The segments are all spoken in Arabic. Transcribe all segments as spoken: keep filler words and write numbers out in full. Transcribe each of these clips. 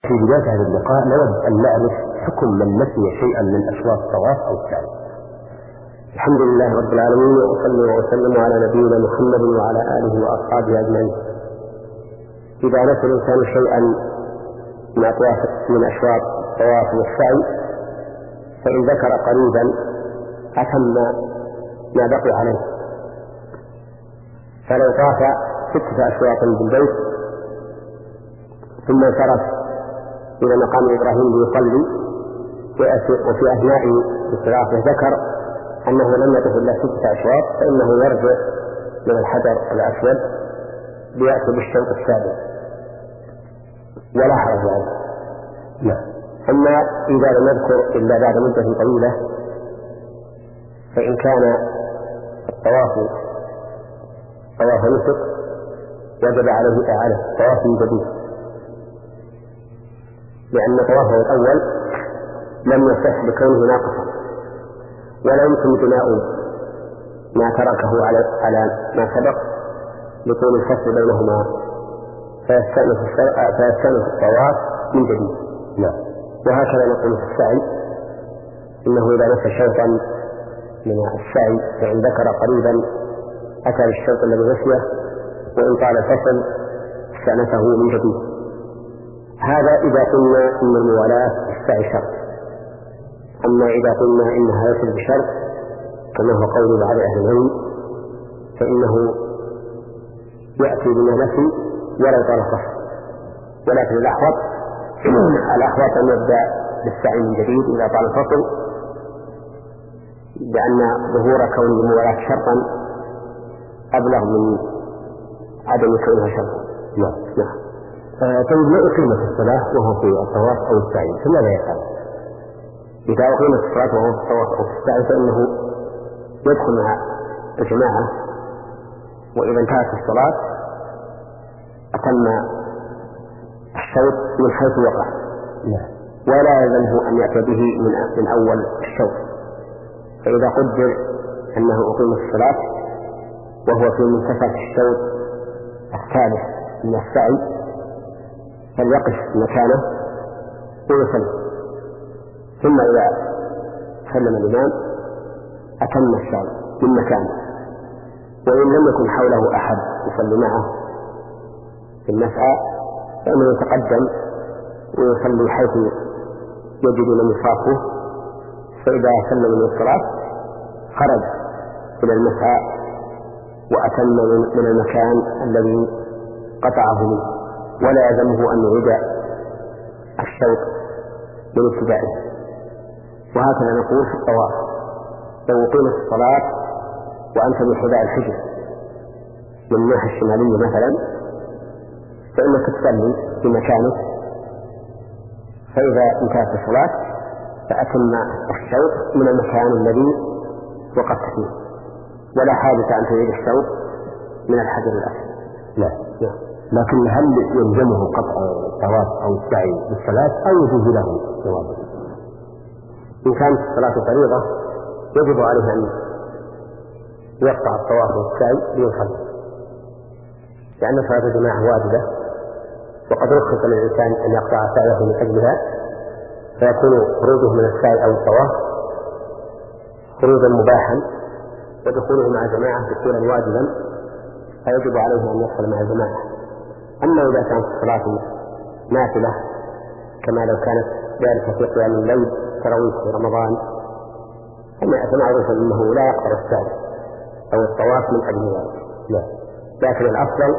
في بداية هذا اللقاء نود أن نعرف حكم من نسي شيئا من أشواط الطواف أو السعي. الحمد لله رب العالمين، وأصلي وأسلم على نبينا محمد وعلى آله وأصحابه أجمعين. إذا نسي الإنسان شيئا من أطواف من أشواط الطواف والسعي فإن ذكر قريبا أتم ما بقي عليه، فلو طاف ستة أشواط بالبيت ثم انصرف إلى مقام إبراهيم ليصلي وفي أثناء انصرافه ذكر أنه لم يطف إلا ستة أشواط فإنه يرجع من الحجر الأسود ليأتي بالشوط السابع ولا حرج عليه. لا. أما إذا لم يذكر إلا بعد مدة طويلة فإن كان الطواف طواف نسك وجب عليه إعادة طواف جديد، لأن طوافه الأول لم يصح بكونه ناقصا، ولا يمكن بناء ما تركه على على ما سبق لطول الفصل بينهما فيستأنف فيستأنف الطواف من جديد. لا. وهكذا نقول في السعي، إنه إذا نسى شوطا من السعي فإن ذكر قريبا أتى بالشوط الذي نسيه، وإن طال الفصل استأنفه من جديد. هذا إذا قلنا إن الموالاة السعي شرط. أما إذا قلنا إنها ليست بشرط كما هو قول بعض أهل العلم فإنه يأتي بما نسي ولا يطال الفصل، ولكن الأحوط الأحوط أن يبدأ بالسعي من جديد إذا طال الفصل، لأن ظهور كون الموالاة شرطا أبلغ من عدم كونها شرطا. نعم. نعم. طيب لو أقيمت الصلاة وهو في الطواف أو السعي فماذا يفعل؟ إذا أقيمت الصلاة وهو في الطواف أو في السعي فإنه يدخل مع الجماعة، وإذا انتهت الصلاة أتم الشوط من حيث وقع. نعم. ولا يلزمه أن يأتي به من من أول الشوط. فإذا قدر أنه أقيمت الصلاة وهو في منتصف الشوط الثالث من السعي فليقف مكانه ويصلي، ثم إذا سلم الإمام أتم السعي من مكانه، وإن لم يكن حوله أحد يصلي معه في المسعى فإنه يتقدم ويصلي حيث يجد من يصافه، فإذا سلم من الصلاة خرج إلى المسعى وأتم من المكان الذي قطعه منه، ولا يلزمه أن يعيد الشوط من ابتدائه. وهكذا نقول في الطواف، لو أقيمت الصلاة وأنت بحذاء الحجر من الناحية الشمالية مثلا فإنك تصلي في مكانك، فإذا انتهت الصلاة فأتم الشوط من المكان الذي وقفت فيه، ولا حاجة أن تعيد الشوط من الحجر الأسود. لا. لا. لكن هل يلزمه قطع الطواف أو السعي بالصلاة أو يجوز له جوابه؟ إن كانت الصلاة فريضة يجب عليه أن يقطع الطواف والسعي ليصلي، لأن صلاة الجماعة واجبة، وقد رخص للإنسان أن يقطع سعيه من أجلها، فيكون خروجه من السعي أو الطواف خروجا مباحا، ودخوله مع الجماعة دخولا واجبا، فيجب عليه أن يدخل مع الجماعة. أما إذا كانت الصلاة نافلة كما لو كانت ذلك في قيام الليل تراويح في رمضان فمعروف أنه لا يقطع السعي أو الطواف من أجل ذلك. لا. لكن الأفضل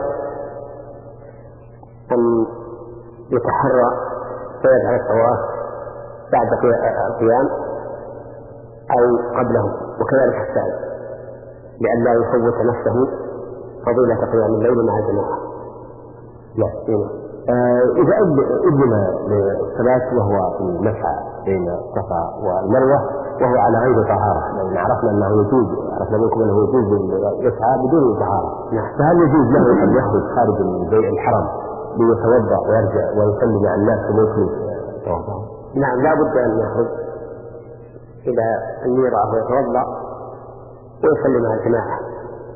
أن يتحرى فيجعل الطواف بعد القيام أو قبله، وكذلك السعي، لأن لا يفوت نفسه فضيلة قيام الليل مع الجماعة. لا. آه إذا أذن للصلاة وهو في المسعى بين الصفا والمروة وهو على غير طهارة، لأن عرفنا أنه يجوز عرفنا منكم أنه يجوز يسعى بدون طهارة، فهل يجوز له أن يخرج خارج من بيت الحرم ليتوضأ ويرجع ويصلي مع الناس ويكمل توضأه؟ نعم، لا بد أن يخرج إلى الميراث ويتوضأ ويصلي مع الجماعة.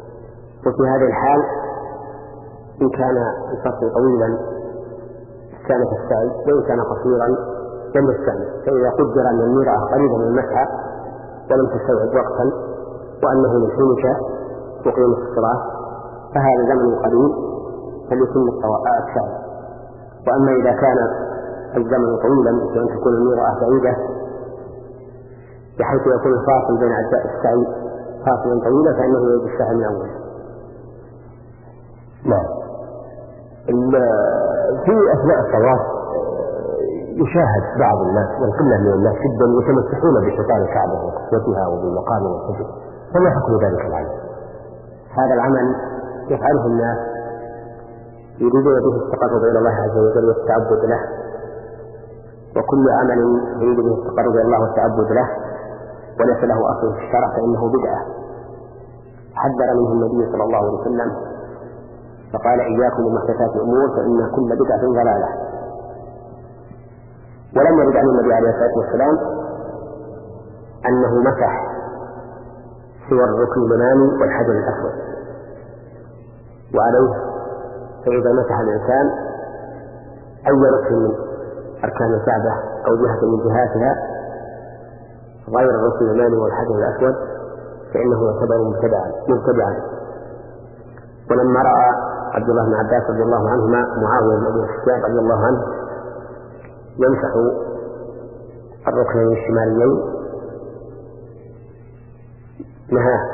وفي هذه الحال إن كان الفصل طويلا استأنف السعي وإن كان قصيرا لم يستأنف. فإذا قدر أن الميرأة قريبة من المسعى ولم تستوعب وقتا وأنه من حينك تقيم الصلاة فهذا زمن قليل فليتم السعي. وأما إذا كان الزمن طويلا مثل أن تكون الميرأة بعيدة بحيث يكون الفاصل بين أجزاء السعي فاصلا طويلا فإنه يجب السعي من أوله. نعم. في أثناء الطواف يشاهد بعض الناس والقلة من الناس جدا يتمسحون بشيطان الكعبة وكسوتها وبالمقام والسجد، فما حكم ذلك العمل؟ هذا العمل يفعله الناس يريدون به التقرب إلى الله عز وجل والتعبد له، وكل عمل يريد به التقرب إلى الله والتعبد له وليس له أصل في الشرع فإنه بدعة حذر منه النبي صلى الله عليه وسلم فقال إياكم ومحدثات الأمور فإن كل بدعة ضلالة. ولم يرد عن النبي عليه الصلاة والسلام أنه مسح سوى الركن اليماني والحجر الأسود، وعليه فإذا مسح الإنسان أي ركن من أركان الكعبة أو جهة من جهاتها غير الركن اليماني والحجر الأسود فإنه يعتبر مبتدعا مبتدعا. ولما رأى عبد الله بن عباس رضي الله عنهما معاوية بن أبي سفيان رضي الله عنه يمسح الركنين الشماليين نهاه،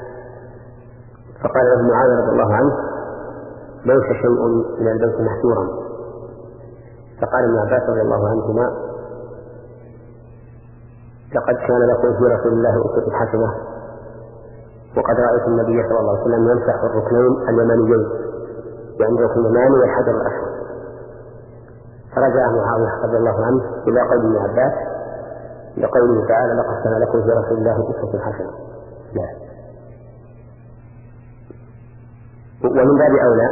فقال له معاوية رضي الله عنه ليس شيء من البيت محجورا. فقال ابن عباس رضي الله عنهما لقد كان لكم في رسول الله أسوة حسنة وقد رأيت النبي صلى الله عليه وسلم يمسح الركنين اليمانيين يعني الركن اليماني والحجر الأسود. فرجع معاوية رضي الله عنه إلى قول ابن عباس لقوله تعالى لقد كان لكم في رسول الله أسوة حسنة. لا. ومن باب أولى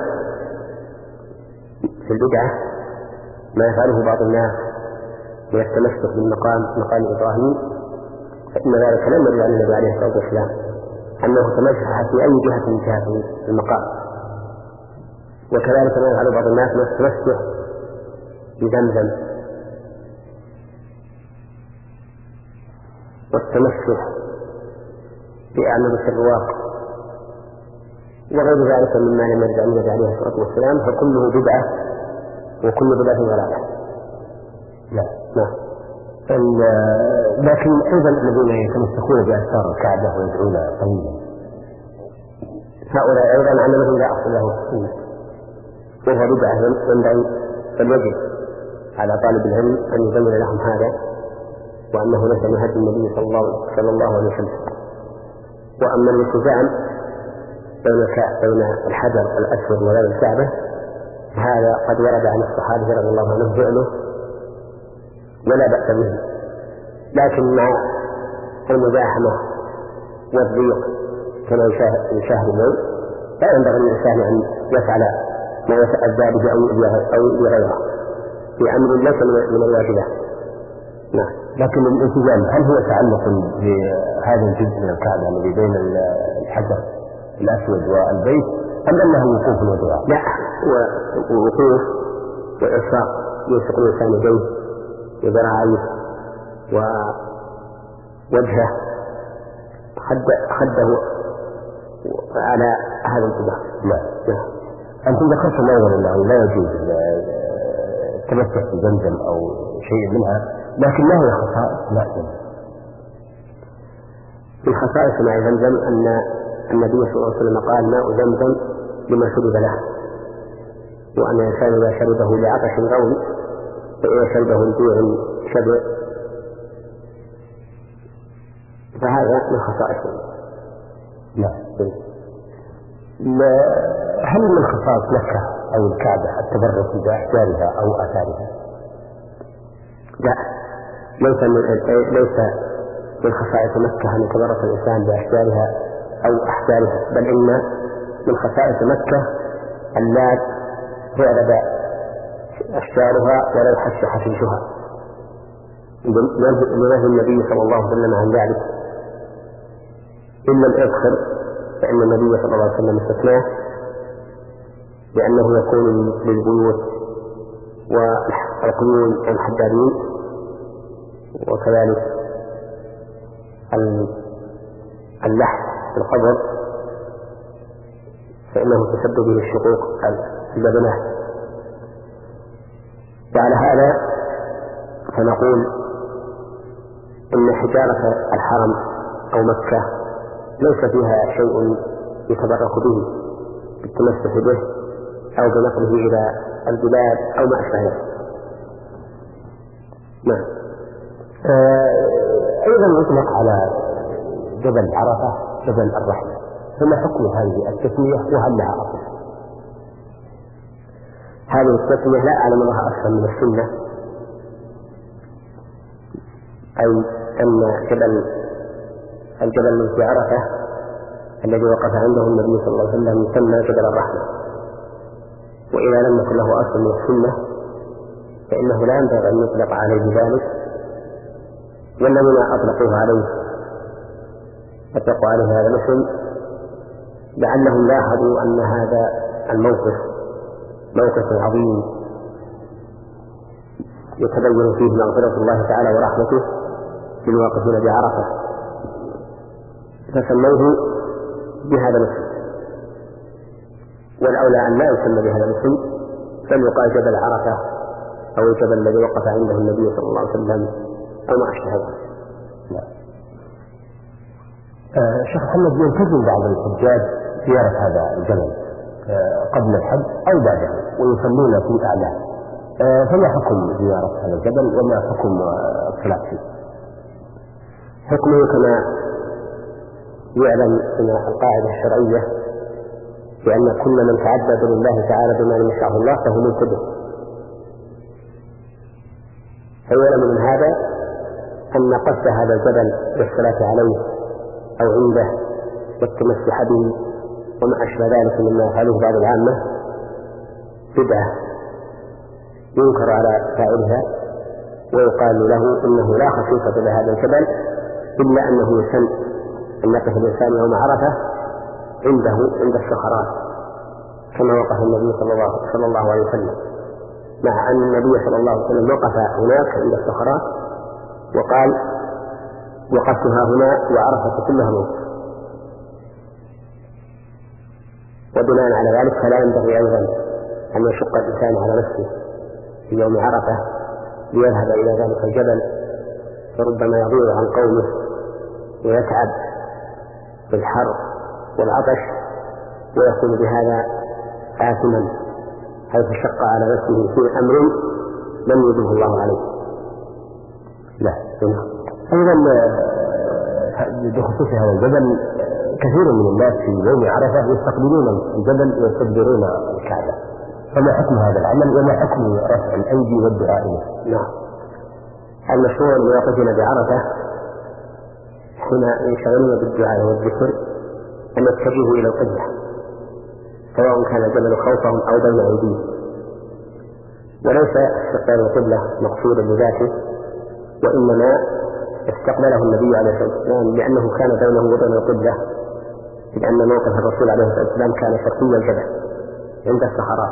في البدعة ما يفعله بعض الناس من التمسك بالمقام مقام إبراهيم، فإن ذلك لم يرد عن النبي عليه الصلاة والسلام أنه تمسح في أي جهة من جهات المقام. وكذلك ما يفعل بعض الناس من التمسك بزمزم والتمسك بأعمدة الرواق وغير ذلك مما لم يرد عن النبي عليه الصلاة والسلام فكله بدعة وكل بدعة ضلالة. لا نعم. لكن أيضا الذين يتمسكون بأسفار الكعبة ويدعون طويلا هؤلاء أيضا عملهم لا أصل له في السنة وهو بدعة ينبغي فليجب على طالب العلم أن يبين لهم هذا وأنه ليس من هدي النبي صلى الله, صلى الله عليه وسلم. وأما الالتزام بين بين الحجر الأسود وبين الكعبة هذا قد ورد عن الصحابة رضي الله عنهم فعله ولا بأس به، لكن مع المزاحمة والضيق كما يشاهد اليوم لا ينبغي للإنسان أن يفعل ما يتأذى به أو غيره في أمر ليس من الواجبات. نعم. لكن الالتزام هل هو تعلق بهذا الجزء من الكعبة الذي بين الحجر الأسود والبيت أم أنه وقوف ودعاء؟ لا، ووقوف وإشراق يلصق الإنسان يديه وذراعيه ووجهه خده على هذا الاتجاه. لا لا. أنتم ذكرتم أيضا أنه لا يجوز التمسك بزمزم أو شيء منها، لكن ما هي خصائص ماء زمزم؟ من خصائص ماء زمزم أن النبي صلى الله عليه وسلم قال ماء زمزم لما شرب له، وأن الإنسان إذا شربه لعطش روي وإذا شربه لجوع شبع، فهذا من خصائصه. لا. هل من خصائص مكة أو الكعبة التبرك بأحجارها أو آثارها؟ لا، ليس من ليس من خصائص مكة أن يتبرك الإنسان بأحجارها أو أحجارها، بل إن من خصائص مكة أن لا تعرض أشجارها ولا يحش حشيشها، لنهي النبي صلى الله عليه وسلم عن ذلك إلا الإذخر فإن النبي صلى الله عليه وسلم استثناه لأنه يكون للبيوت والقيون الحدادين، وكذلك اللحم في القبر فإنه تسبب به الشقوق البدنة. وعلى هذا فنقول إن حجارة الحرم أو مكة ليس فيها شيء يتبرك به بالتمسك به أو بنقله إلى البلاد أو ما أشبه ذلك. نعم. أيضا يطلق على جبل عرفة جبل الرحمة، فما حكم هذه التسمية وهل لها أصل؟ هذه التسمية لا أعلم لها أصلا من السنة، أي أن جبل الجبل في عرفة الذي وقف عنده النبي صلى الله عليه وسلم يسمى جبل الرحمة، وإذا لم يكن له أصل من السنة فإنه لا ينبغي أن يطلق عليه ذلك، والذين أطلقوه عليه أطلقوا عليه هذا الاسم لعلهم لاحظوا أن هذا الموقف موقف عظيم يتبين فيه مغفرة الله تعالى ورحمته للواقفين بعرفة، فسموه بهذا الاسم، والأولى أن لا يسمى بهذا الاسم بل يقال جبل عرفة أو الجبل الذي وقف عنده النبي صلى الله عليه وسلم أو ما أشبه ذلك. لا. آه شيخ محمد، يلتزم بعض الحجاج زيارة هذا الجبل آه قبل الحج أو بعده ويصلون في أعلاه، آه فما حكم زيارة هذا الجبل وما حكم الصلاة فيه؟ حكمه كما يعلم من القاعدة الشرعية بأن كل من تعبد لله تعالى بما لم يشرعه الله فهو مبتدع، فيعلم من هذا أن قصد هذا الجبل بالصلاة عليه أو عنده والتمسح به وما أشبه ذلك مما يفعله بعض العامة بدعة ينكر على فاعلها، ويقال له إنه لا خصيصة لهذا الجبل إلا أنه يسن أن يقف الإنسان يوم عرفة عنده عند الصخرات كما وقف النبي صلى الله عليه وسلم، مع أن النبي صلى الله عليه وسلم وقف هناك عند الصخرات وقال وقفتها هنا وعرفة كلها موت. وبناء على ذلك فلا ينبغي أيضا أن يشق الإنسان على نفسه في يوم عرفة ليذهب إلى ذلك الجبل، فربما يضيع عن قومه ويتعب بالحر والعطش ويكون بهذا آثما حيث شق على نفسه في أمر لم يجبه الله عليه. لا. أيضا بخصوص هذا الجبل كثير من الناس في يوم عرفة يستقبلون الجبل ويستدبرون الكعبة، فما حكم هذا العمل وما حكم رفع الأيدي والدعاء له؟ نعم. المشروع للواقفين بعرفة حين ينشغلون بالدعاء والذكر أن يتجهوا إلى القبلة سواء كان الجبل خوفهم أو بين أيديهم، وليس استقبال القبلة مقصودا بذاته، وإنما استقبله النبي عليه الصلاة والسلام لأنه كان بينه وبين القبلة، لأن موقف الرسول عليه الصلاة والسلام كان شرقي الجبل عند الصحراء،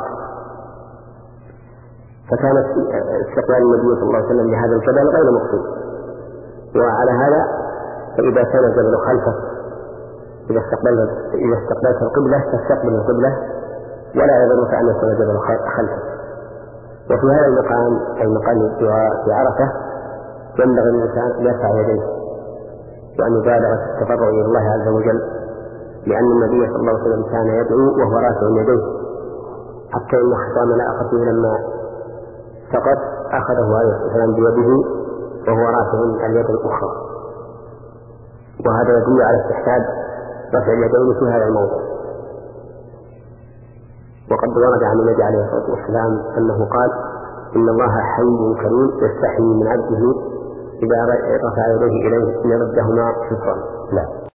فكانت استقبال النبي صلى الله عليه وسلم لهذا الجبل غير مقصود. وعلى هذا فإذا كان الجبل خلفه إذا استقبلت إذا استقبلت القبلة تستقبل القبلة ولا يضرك أن يكون الجبل خلفه. وفي هذا المقام أي مقام الدعاء في عرفة ينبغي الإنسان أن يرفع يديه وأن يبالغ في التضرع إلى الله عز وجل، لأن النبي صلى الله عليه وسلم كان يدعو وهو رافع يديه، حتى إن حسام الأخطي لما سقط أخذه عليه الصلاة والسلام بيده وهو رافع اليد الأخرى، وهذا يدل على استحباب رفع اليدين في هذا الموضع. وقد ورد عن النبي عليه الصلاة والسلام أنه قال إن الله حي كريم يستحيي من عبده إذا رفع يديه إليه أن يردهما شكرا. لا.